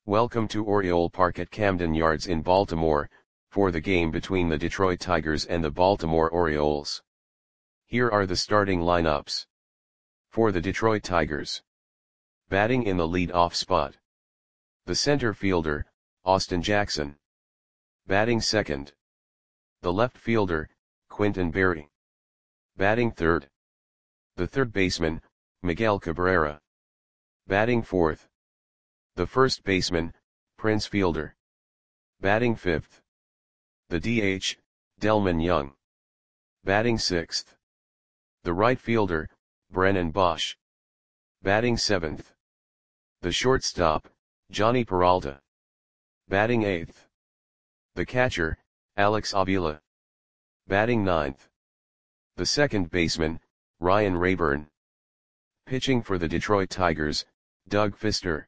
Welcome to Oriole Park at Camden Yards in Baltimore, for the game between the Detroit Tigers and the Baltimore Orioles. Here are the starting lineups. For the Detroit Tigers. Batting in the lead-off spot. The center fielder, Austin Jackson. Batting second. The left fielder, Quintin Berry. Batting third. The third baseman, Miguel Cabrera. Batting fourth. The first baseman, Prince Fielder. Batting fifth. The DH, Delmon Young. Batting sixth. The right fielder, Brennan Bosch. Batting seventh. The shortstop, Jhonny Peralta. Batting eighth. The catcher, Alex Avila. Batting ninth. The second baseman, Ryan Raburn. Pitching for the Detroit Tigers, Doug Fister.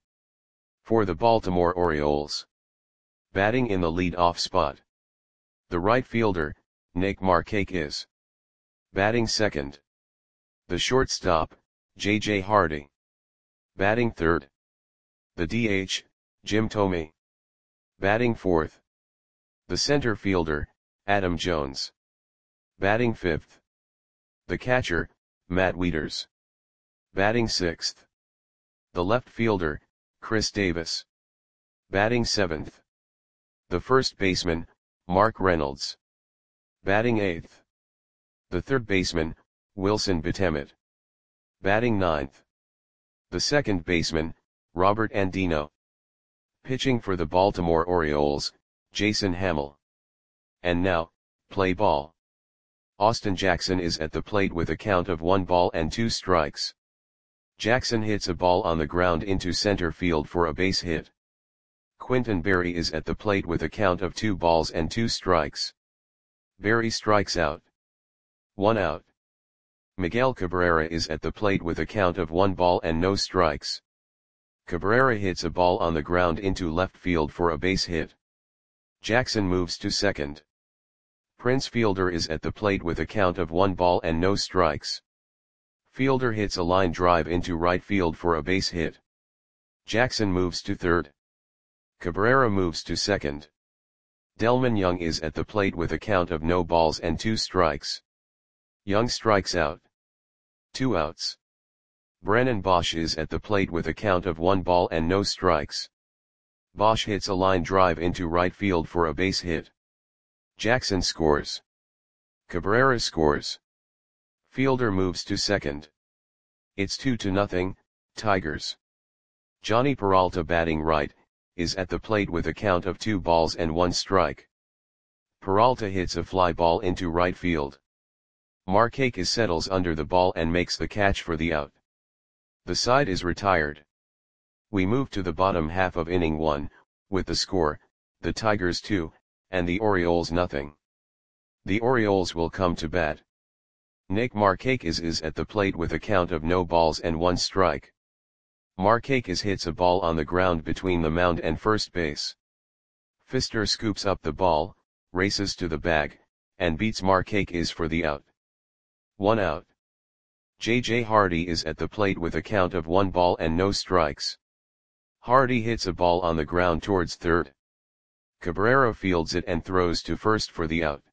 For the Baltimore Orioles. Batting in the lead-off spot. The right fielder, Nick Markakis. Batting second. The shortstop, J.J. Hardy. Batting third. The DH, Jim Thome. Batting fourth. The center fielder, Adam Jones. Batting fifth. The catcher, Matt Wieters. Batting sixth. The left fielder, Chris Davis. Batting seventh. The first baseman, Mark Reynolds. Batting eighth. The third baseman, Wilson Betemit. Batting ninth. The second baseman, Robert Andino. Pitching for the Baltimore Orioles, Jason Hammel. And now, play ball. Austin Jackson is at the plate with a count of 1 ball and 2 strikes. Jackson hits a ball on the ground into center field for a base hit. Quintin Berry is at the plate with a count of 2 balls and 2 strikes. Berry strikes out. 1 out. Miguel Cabrera is at the plate with a count of 1 ball and no strikes. Cabrera hits a ball on the ground into left field for a base hit. Jackson moves to second. Prince Fielder is at the plate with a count of 1 ball and no strikes. Fielder hits a line drive into right field for a base hit. Jackson moves to third. Cabrera moves to second. Delmon Young is at the plate with a count of no balls and 2 strikes. Young strikes out. 2 outs. Brennan Bosch is at the plate with a count of 1 ball and no strikes. Bosch hits a line drive into right field for a base hit. Jackson scores. Cabrera scores. Fielder moves to second. It's 2-0, Tigers. Jhonny Peralta, batting right, is at the plate with a count of 2 balls and 1 strike. Peralta hits a fly ball into right field. Markakis settles under the ball and makes the catch for the out. The side is retired. We move to the bottom half of inning 1, with the score, the Tigers 2, and the Orioles nothing. The Orioles will come to bat. Nick Markakis is at the plate with a count of no balls and 1 strike. Markakis hits a ball on the ground between the mound and first base. Fister scoops up the ball, races to the bag, and beats Markakis for the out. 1 out. J.J. Hardy is at the plate with a count of 1 ball and no strikes. Hardy hits a ball on the ground towards third. Cabrera fields it and throws to first for the out.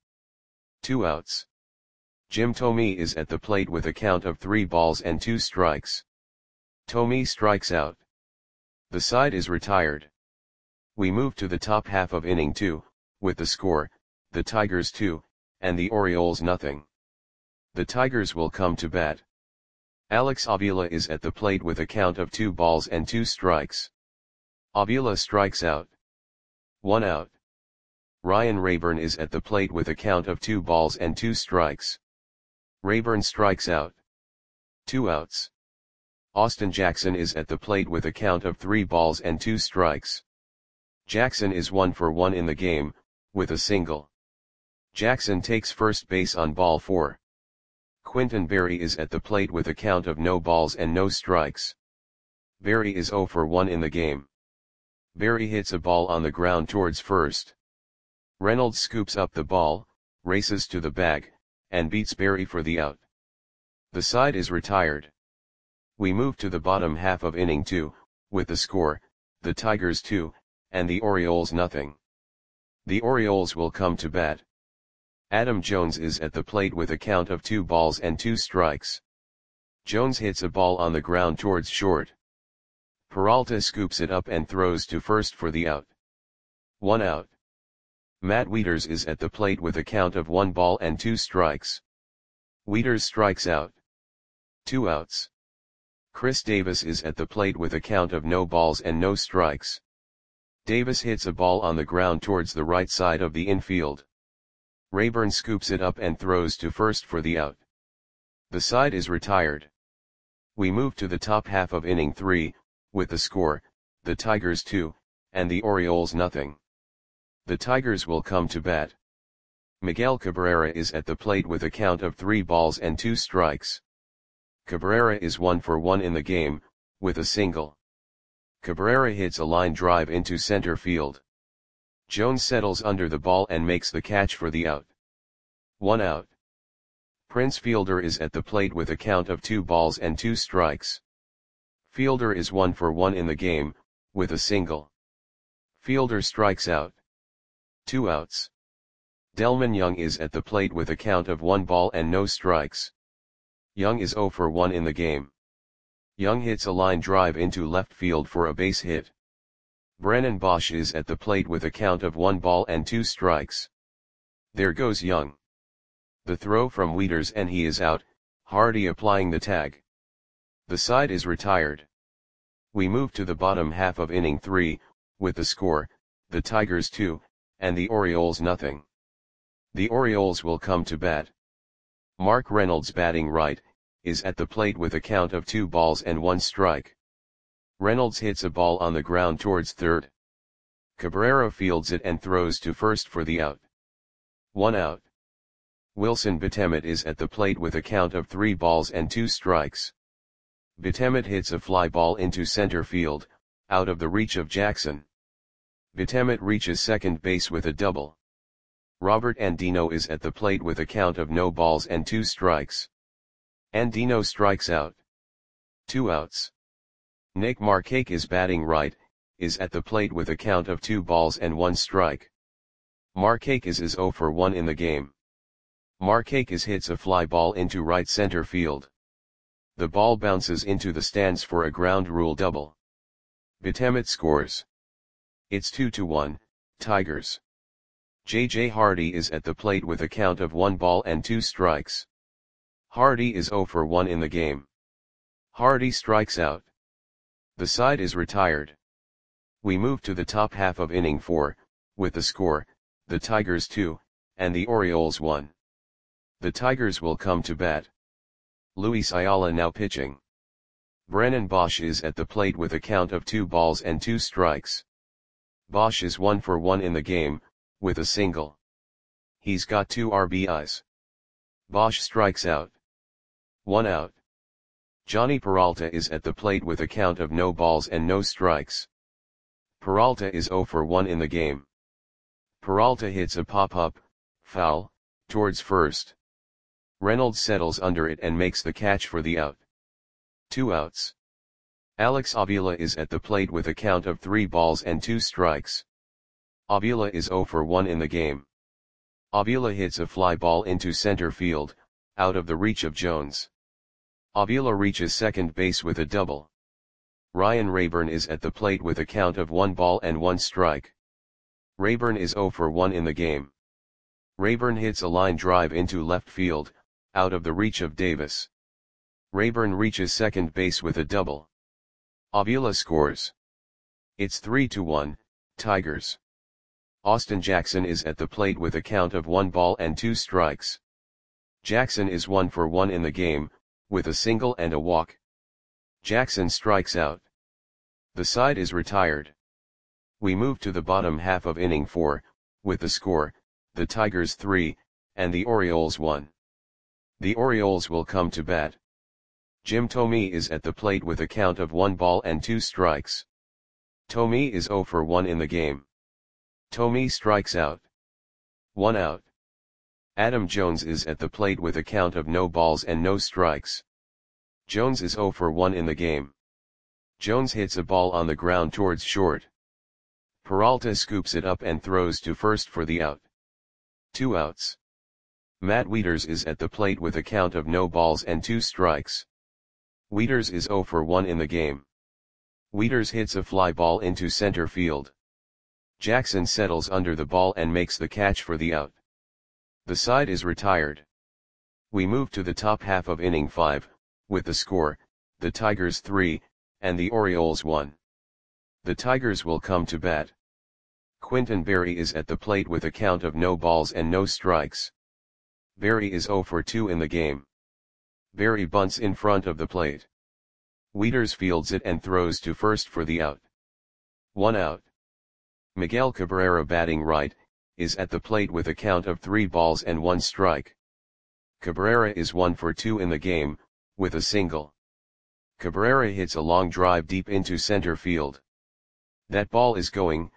2 outs. Jim Thome is at the plate with a count of 3 balls and 2 strikes. Thome strikes out. The side is retired. We move to the top half of inning 2, with the score, the Tigers 2, and the Orioles nothing. The Tigers will come to bat. Alex Avila is at the plate with a count of 2 balls and 2 strikes. Avila strikes out. 1 out. Ryan Raburn is at the plate with a count of 2 balls and 2 strikes. Raburn strikes out. 2 outs. Austin Jackson is at the plate with a count of 3 balls and 2 strikes. Jackson is 1 for 1 in the game, with a single. Jackson takes first base on ball 4. Quintin Berry is at the plate with a count of no balls and no strikes. Berry is 0 for 1 in the game. Berry hits a ball on the ground towards first. Reynolds scoops up the ball, races to the bag, and beats Berry for the out. The side is retired. We move to the bottom half of inning 2, with the score, the Tigers 2, and the Orioles nothing. The Orioles will come to bat. Adam Jones is at the plate with a count of 2 balls and 2 strikes. Jones hits a ball on the ground towards short. Peralta scoops it up and throws to first for the out. 1 out. Matt Wieters is at the plate with a count of 1 ball and 2 strikes. Wieters strikes out. 2 outs. Chris Davis is at the plate with a count of no balls and no strikes. Davis hits a ball on the ground towards the right side of the infield. Rayburn scoops it up and throws to first for the out. The side is retired. We move to the top half of inning 3, with the score, the Tigers 2, and the Orioles nothing. The Tigers will come to bat. Miguel Cabrera is at the plate with a count of 3 balls and 2 strikes. Cabrera is 1 for 1 in the game, with a single. Cabrera hits a line drive into center field. Jones settles under the ball and makes the catch for the out. 1 out. Prince Fielder is at the plate with a count of 2 balls and 2 strikes. Fielder is 1 for 1 in the game, with a single. Fielder strikes out. 2 outs. Delmon Young is at the plate with a count of 1 ball and no strikes. Young is 0 for 1 in the game. Young hits a line drive into left field for a base hit. Brennan Bosch is at the plate with a count of 1 ball and 2 strikes. There goes Young. The throw from Wieters and he is out, Hardy applying the tag. The side is retired. We move to the bottom half of inning 3, with the score, the Tigers 2, and the Orioles nothing. The Orioles will come to bat. Mark Reynolds batting right, is at the plate with a count of 2 balls and 1 strike. Reynolds hits a ball on the ground towards third. Cabrera fields it and throws to first for the out. 1 out. Wilson Betemet is at the plate with a count of 3 balls and 2 strikes. Betemet hits a fly ball into center field, out of the reach of Jackson. Betemet reaches second base with a double. Robert Andino is at the plate with a count of no balls and 2 strikes. Andino strikes out. 2 outs. Nick Markakis is batting right, is at the plate with a count of 2 balls and 1 strike. Markakis is 0 for 1 in the game. Markakis hits a fly ball into right center field. The ball bounces into the stands for a ground rule double. Betemet scores. It's 2-1, Tigers. J.J. Hardy is at the plate with a count of 1 ball and 2 strikes. Hardy is 0 for 1 in the game. Hardy strikes out. The side is retired. We move to the top half of inning 4, with the score, the Tigers 2, and the Orioles 1. The Tigers will come to bat. Luis Ayala now pitching. Brennan Bosch is at the plate with a count of 2 balls and 2 strikes. Bosch is 1 for 1 in the game, with a single. He's got 2 RBIs. Bosch strikes out. 1 out. Johnny Peralta is at the plate with a count of no balls and no strikes. Peralta is 0 for 1 in the game. Peralta hits a pop-up, foul, towards first. Reynolds settles under it and makes the catch for the out. 2 outs. Alex Avila is at the plate with a count of 3 balls and 2 strikes. Avila is 0 for 1 in the game. Avila hits a fly ball into center field, out of the reach of Jones. Avila reaches second base with a double. Ryan Rayburn is at the plate with a count of 1 ball and 1 strike. Rayburn is 0 for 1 in the game. Rayburn hits a line drive into left field, out of the reach of Davis. Rayburn reaches second base with a double. Avila scores. It's 3-1, Tigers. Austin Jackson is at the plate with a count of 1 ball and 2 strikes. Jackson is 1 for 1 in the game, with a single and a walk. Jackson strikes out. The side is retired. We move to the bottom half of inning 4, with the score, the Tigers 3, and the Orioles 1. The Orioles will come to bat. Jim Thome is at the plate with a count of 1 ball and 2 strikes. Thome is 0 for 1 in the game. Thome strikes out. 1 out. Adam Jones is at the plate with a count of no balls and no strikes. Jones is 0 for 1 in the game. Jones hits a ball on the ground towards short. Peralta scoops it up and throws to first for the out. 2 outs. Matt Wieters is at the plate with a count of no balls and 2 strikes. Wieters is 0 for 1 in the game. Wieters hits a fly ball into center field. Jackson settles under the ball and makes the catch for the out. The side is retired. We move to the top half of inning 5, with the score, the Tigers 3, and the Orioles 1. The Tigers will come to bat. Quinton Berry is at the plate with a count of no balls and no strikes. Berry is 0 for 2 in the game. Berry bunts in front of the plate. Wieters fields it and throws to first for the out. 1 out. Miguel Cabrera, batting right, is at the plate with a count of 3 balls and 1 strike. Cabrera is 1 for 2 in the game, with a single. Cabrera hits a long drive deep into center field. That ball is going,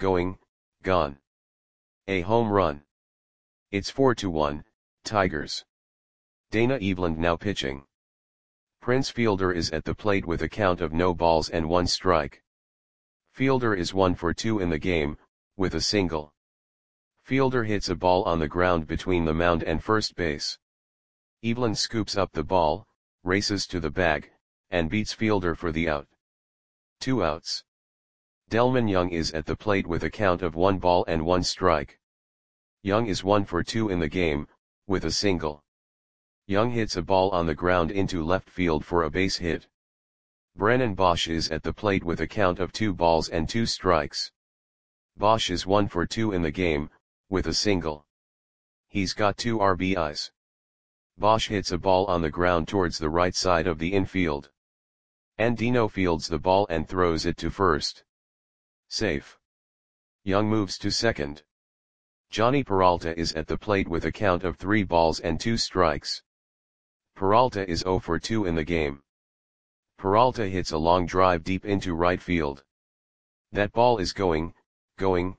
gone. A home run. It's 4-1, Tigers. Dana Eveland now pitching. Prince Fielder is at the plate with a count of no balls and 1 strike. Fielder is 1 for 2 in the game, with a single. Fielder hits a ball on the ground between the mound and first base. Eveland scoops up the ball, races to the bag, and beats Fielder for the out. 2 outs. Delmon Young is at the plate with a count of 1 ball and 1 strike. Young is 1 for 2 in the game, with a single. Young hits a ball on the ground into left field for a base hit. Brennan Bosch is at the plate with a count of 2 balls and 2 strikes. Bosch is 1 for 2 in the game, with a single. He's got 2 RBIs. Bosch hits a ball on the ground towards the right side of the infield. Andino fields the ball and throws it to first. Safe. Young moves to second. Johnny Peralta is at the plate with a count of 3 balls and 2 strikes. Peralta is 0 for 2 in the game. Peralta hits a long drive deep into right field. That ball is going, gone.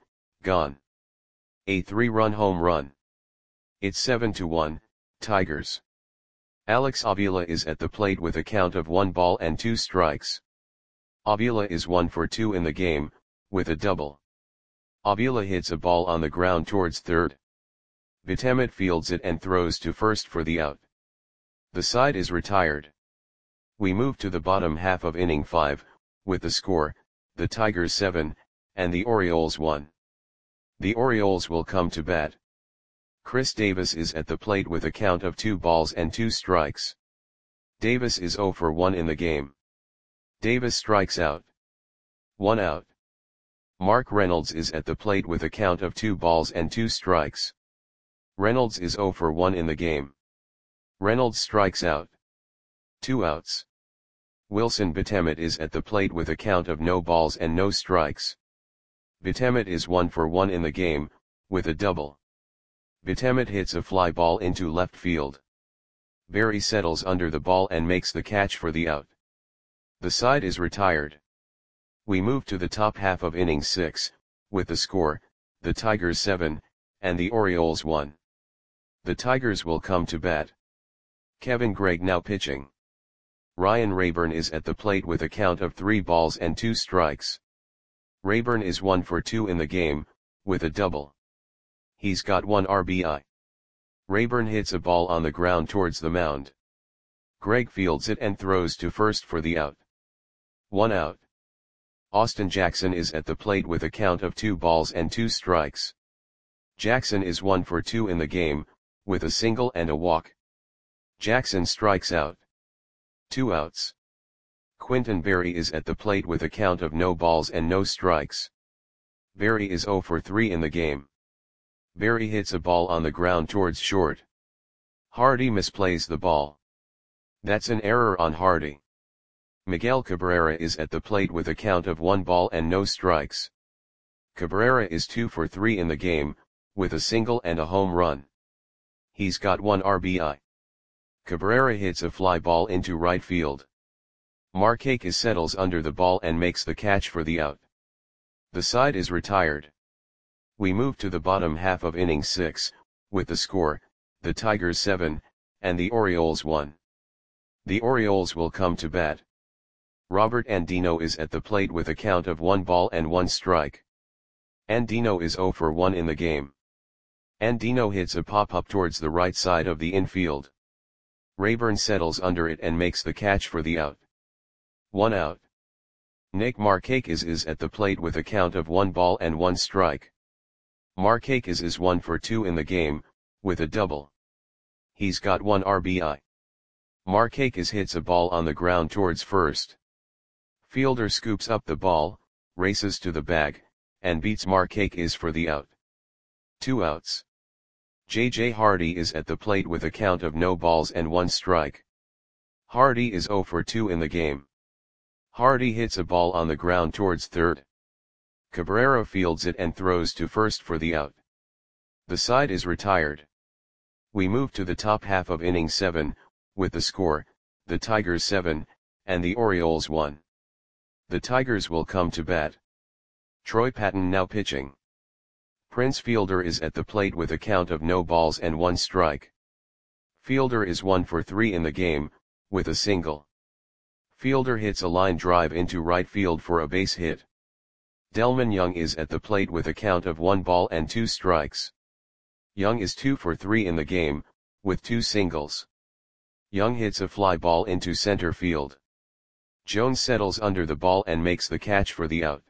A 3-run home run. It's 7-1, Tigers. Alex Avila is at the plate with a count of 1 ball and 2 strikes. Avila is 1 for 2 in the game, with a double. Avila hits a ball on the ground towards third. Betemet fields it and throws to first for the out. The side is retired. We move to the bottom half of inning 5, with the score, the Tigers 7, and the Orioles 1. The Orioles will come to bat. Chris Davis is at the plate with a count of 2 balls and 2 strikes. Davis is 0 for 1 in the game. Davis strikes out. 1 out. Mark Reynolds is at the plate with a count of 2 balls and 2 strikes. Reynolds is 0 for 1 in the game. Reynolds strikes out. 2 outs. Wilson Betemet is at the plate with a count of no balls and no strikes. Betemet is 1 for 1 in the game, with a double. Betemet hits a fly ball into left field. Berry settles under the ball and makes the catch for the out. The side is retired. We move to the top half of inning 6, with the score, the Tigers 7, and the Orioles 1. The Tigers will come to bat. Kevin Gregg now pitching. Ryan Rayburn is at the plate with a count of 3 balls and 2 strikes. Rayburn is 1 for 2 in the game, with a double. He's got 1 RBI. Rayburn hits a ball on the ground towards the mound. Gregg fields it and throws to first for the out. 1 out. Austin Jackson is at the plate with a count of 2 balls and 2 strikes. Jackson is 1 for 2 in the game, with a single and a walk. Jackson strikes out. 2 outs. Quinton Berry is at the plate with a count of no balls and no strikes. Berry is 0 for 3 in the game. Berry hits a ball on the ground towards short. Hardy misplays the ball. That's an error on Hardy. Miguel Cabrera is at the plate with a count of 1 ball and no strikes. Cabrera is 2 for 3 in the game, with a single and a home run. He's got 1 RBI. Cabrera hits a fly ball into right field. Markakis settles under the ball and makes the catch for the out. The side is retired. We move to the bottom half of inning 6, with the score, the Tigers 7, and the Orioles 1. The Orioles will come to bat. Robert Andino is at the plate with a count of 1 ball and 1 strike. Andino is 0 for 1 in the game. Andino hits a pop-up towards the right side of the infield. Rayburn settles under it and makes the catch for the out. 1 out. Nick Markakis is at the plate with a count of 1 ball and 1 strike. Markakis is 1 for 2 in the game, with a double. He's got 1 RBI. Markakis hits a ball on the ground towards first. Fielder scoops up the ball, races to the bag, and beats Markakis for the out. 2 outs. J.J. Hardy is at the plate with a count of no balls and 1 strike. Hardy is 0 for 2 in the game. Hardy hits a ball on the ground towards third. Cabrera fields it and throws to first for the out. The side is retired. We move to the top half of inning 7, with the score, the Tigers 7, and the Orioles 1. The Tigers will come to bat. Troy Patton now pitching. Prince Fielder is at the plate with a count of no balls and 1 strike. Fielder is 1 for 3 in the game, with a single. Fielder hits a line drive into right field for a base hit. Delmon Young is at the plate with a count of 1 ball and 2 strikes. Young is 2 for 3 in the game, with 2 singles. Young hits a fly ball into center field. Jones settles under the ball and makes the catch for the out.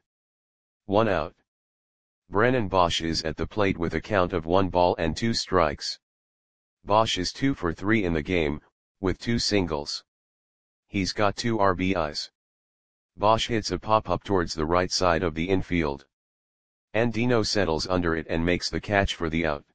1 out. Brennan Bosch is at the plate with a count of 1 ball and 2 strikes. Bosch is 2 for 3 in the game, with 2 singles. He's got 2 RBIs. Bosch hits a pop-up towards the right side of the infield. Andino settles under it and makes the catch for the out.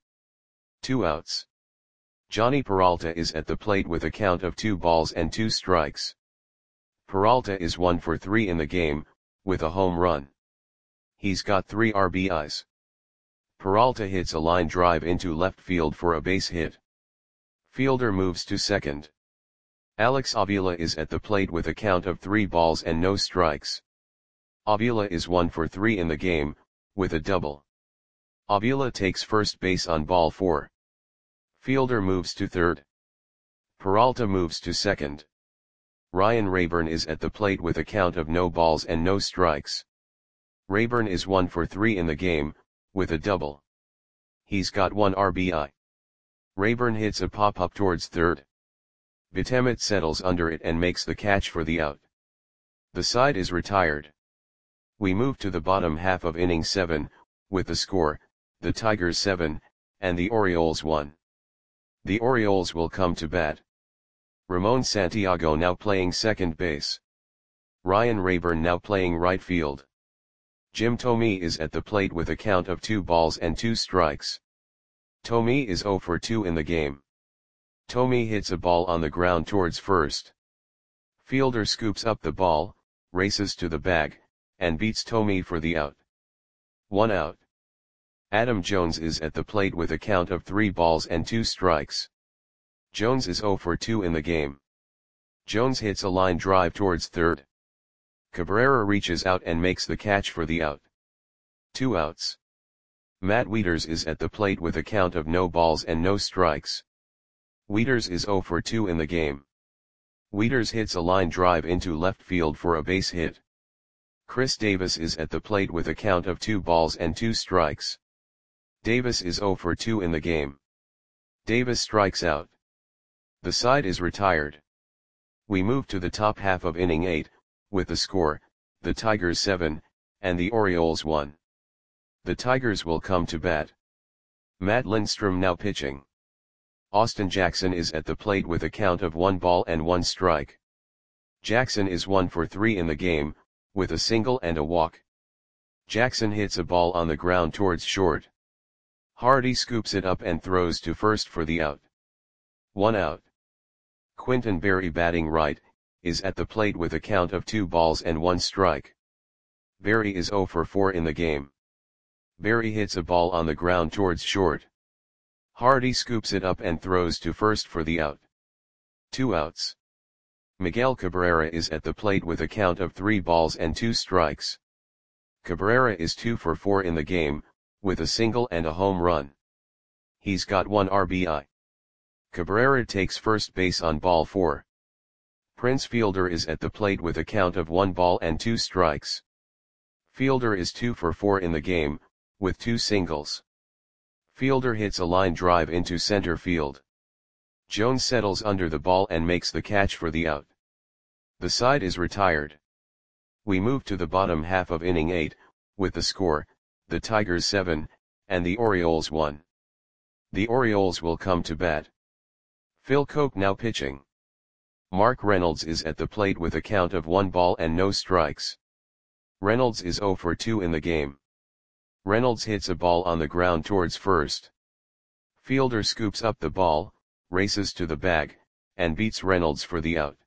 2 outs. Johnny Peralta is at the plate with a count of 2 balls and 2 strikes. Peralta is 1 for 3 in the game, with a home run. He's got 3 RBIs. Peralta hits a line drive into left field for a base hit. Fielder moves to second. Alex Avila is at the plate with a count of 3 balls and no strikes. Avila is 1 for 3 in the game, with a double. Avila takes first base on ball 4. Fielder moves to third. Peralta moves to second. Ryan Rayburn is at the plate with a count of no balls and no strikes. Rayburn is 1 for 3 in the game, with a double. He's got 1 RBI. Rayburn hits a pop-up towards third. Betemet settles under it and makes the catch for the out. The side is retired. We move to the bottom half of inning 7, with the score, the Tigers 7, and the Orioles 1. The Orioles will come to bat. Ramon Santiago now playing second base. Ryan Rayburn now playing right field. Jim Thome is at the plate with a count of 2 balls and 2 strikes. Thome is 0 for 2 in the game. Thome hits a ball on the ground towards first. Fielder scoops up the ball, races to the bag, and beats Thome for the out. 1 out. Adam Jones is at the plate with a count of 3 balls and 2 strikes. Jones is 0 for 2 in the game. Jones hits a line drive towards third. Cabrera reaches out and makes the catch for the out. 2 outs. Matt Wieters is at the plate with a count of no balls and no strikes. Wieters is 0 for 2 in the game. Wieters hits a line drive into left field for a base hit. Chris Davis is at the plate with a count of 2 balls and 2 strikes. Davis is 0 for 2 in the game. Davis strikes out. The side is retired. We move to the top half of inning 8, with the score, the Tigers 7, and the Orioles 1. The Tigers will come to bat. Matt Lindstrom now pitching. Austin Jackson is at the plate with a count of 1 ball and 1 strike. Jackson is 1 for 3 in the game, with a single and a walk. Jackson hits a ball on the ground towards short. Hardy scoops it up and throws to first for the out. 1 out. Quinton Berry batting right, is at the plate with a count of 2 balls and 1 strike. Berry is 0 for 4 in the game. Berry hits a ball on the ground towards short. Hardy scoops it up and throws to first for the out. 2 outs. Miguel Cabrera is at the plate with a count of 3 balls and 2 strikes. Cabrera is 2 for 4 in the game, with a single and a home run. He's got 1 RBI. Cabrera takes first base on ball 4. Prince Fielder is at the plate with a count of 1 ball and 2 strikes. Fielder is 2 for 4 in the game, with 2 singles. Fielder hits a line drive into center field. Jones settles under the ball and makes the catch for the out. The side is retired. We move to the bottom half of inning 8, with the score, the Tigers 7, and the Orioles 1. The Orioles will come to bat. Phil Coke now pitching. Mark Reynolds is at the plate with a count of 1 ball and no strikes. Reynolds is 0 for 2 in the game. Reynolds hits a ball on the ground towards first. Fielder scoops up the ball, races to the bag, and beats Reynolds for the out.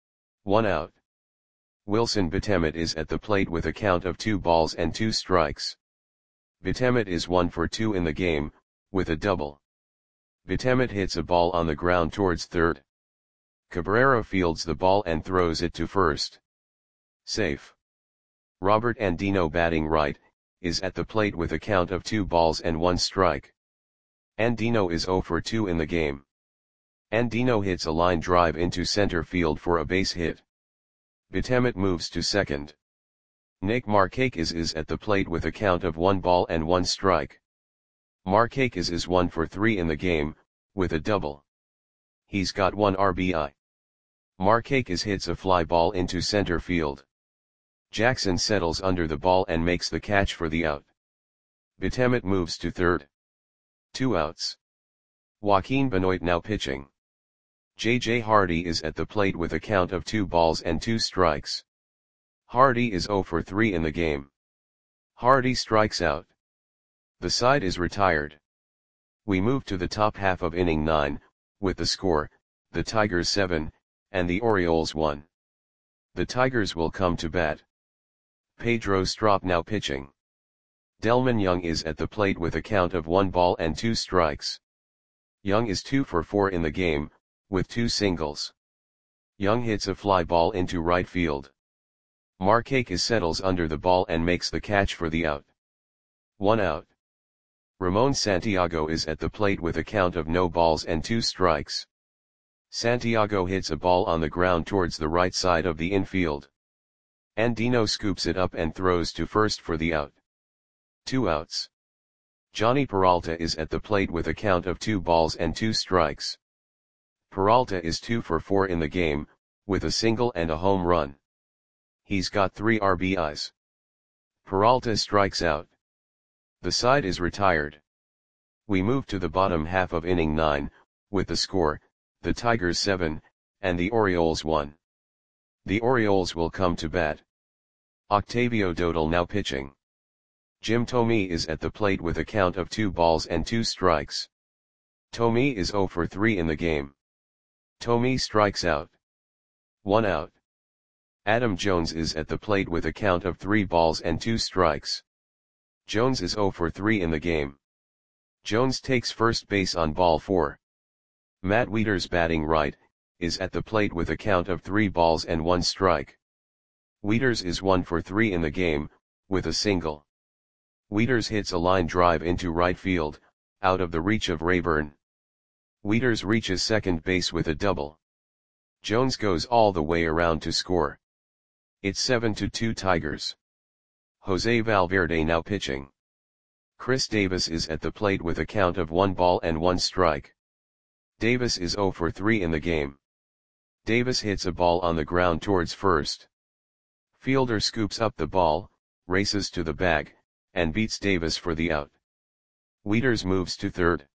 1 out. Wilson Betemet is at the plate with a count of 2 balls and 2 strikes. Betemet is 1 for 2 in the game, with a double. Betemet hits a ball on the ground towards third. Cabrera fields the ball and throws it to first. Safe. Robert Andino batting right, is at the plate with a count of 2 balls and 1 strike. Andino is 0 for 2 in the game. Andino hits a line drive into center field for a base hit. Betemet moves to second. Nick Markakis is at the plate with a count of 1 ball and 1 strike. Markakis is 1 for 3 in the game, with a double. He's got 1 RBI. Markakis hits a fly ball into center field. Jackson settles under the ball and makes the catch for the out. Betemet moves to third. 2 outs. Joaquin Benoit now pitching. J.J. Hardy is at the plate with a count of 2 balls and 2 strikes. Hardy is 0 for 3 in the game. Hardy strikes out. The side is retired. We move to the top half of inning 9, with the score, the Tigers 7, and the Orioles 1. The Tigers will come to bat. Pedro Strop now pitching. Delmon Young is at the plate with a count of 1 ball and 2 strikes. Young is 2 for 4 in the game, with 2 singles. Young hits a fly ball into right field. Markakis settles under the ball and makes the catch for the out. 1 out. Ramon Santiago is at the plate with a count of no balls and 2 strikes. Santiago hits a ball on the ground towards the right side of the infield. Andino scoops it up and throws to first for the out. 2 outs. Johnny Peralta is at the plate with a count of 2 balls and 2 strikes. Peralta is 2 for 4 in the game, with a single and a home run. He's got 3 RBIs. Peralta strikes out. The side is retired. We move to the bottom half of inning 9, with the score, the Tigers 7, and the Orioles 1. The Orioles will come to bat. Octavio Dotel now pitching. Jim Thome is at the plate with a count of 2 balls and 2 strikes. Thome is 0 for 3 in the game. Thome strikes out. 1 out. Adam Jones is at the plate with a count of 3 balls and 2 strikes. Jones is 0 for 3 in the game. Jones takes first base on ball 4. Matt Wieters batting right, is at the plate with a count of 3 balls and 1 strike. Wieters is 1 for 3 in the game, with a single. Wieters hits a line drive into right field, out of the reach of Rayburn. Wieters reaches second base with a double. Jones goes all the way around to score. It's 7-2 Tigers. Jose Valverde now pitching. Chris Davis is at the plate with a count of 1 ball and 1 strike. Davis is 0 for 3 in the game. Davis hits a ball on the ground towards first. Fielder scoops up the ball, races to the bag, and beats Davis for the out. Wieters moves to third.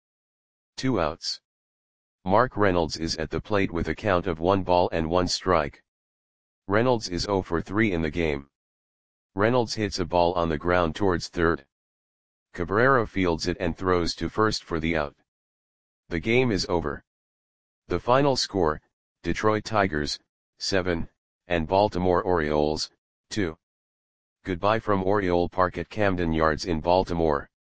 2 outs. Mark Reynolds is at the plate with a count of 1 ball and 1 strike. Reynolds is 0 for 3 in the game. Reynolds hits a ball on the ground towards third. Cabrera fields it and throws to first for the out. The game is over. The final score, Detroit Tigers, 7, and Baltimore Orioles, 2. Goodbye from Oriole Park at Camden Yards in Baltimore.